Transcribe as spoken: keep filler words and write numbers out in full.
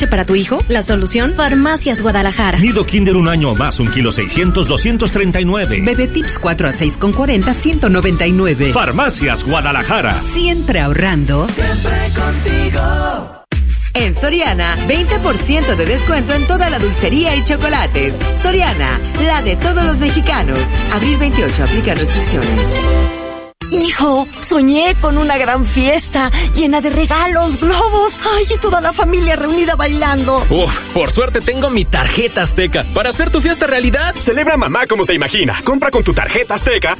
Para tu hijo, la solución, Farmacias Guadalajara. Nido Kinder un año o más, un kilo seiscientos, doscientos treinta y nueve. Bebé Tips cuatro a seis con cuarenta, ciento noventa y nueve. Farmacias Guadalajara. Siempre ahorrando. Siempre contigo. En Soriana, veinte por ciento de descuento en toda la dulcería y chocolates. Soriana, la de todos los mexicanos. abril veintiocho, aplica restricciones. Hijo, soñé con una gran fiesta llena de regalos, globos, ay, y toda la familia reunida bailando. Uf, por suerte tengo mi tarjeta Azteca para hacer tu fiesta realidad. Celebra mamá como se imagina. Compra con tu tarjeta Azteca